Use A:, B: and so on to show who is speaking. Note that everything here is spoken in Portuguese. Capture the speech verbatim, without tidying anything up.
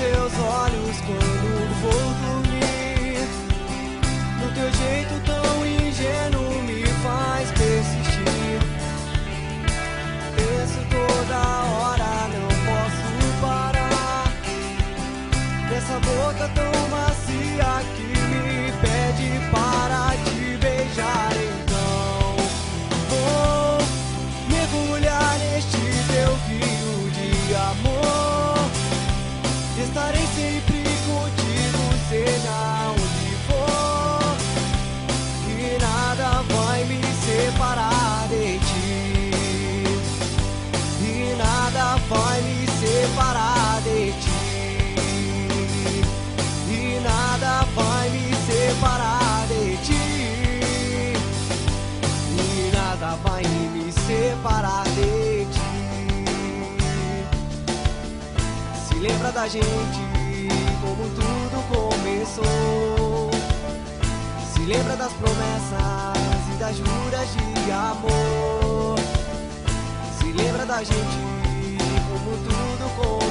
A: teus olhos quando vou dormir. No teu jeito tão ingênuo me faz persistir. Penso toda hora, não posso parar. Nessa boca tão macia que me pede para te beijar. Então vou mergulhar neste teu rio de amor. Estarei sempre contigo, seja onde for, e nada vai me separar de ti, e nada vai me separar de ti, e nada vai me separar de ti, e nada vai me separar de ti. Se lembra da gente, como tudo começou. Se lembra das promessas e das juras de amor. Se lembra da gente, como tudo começou.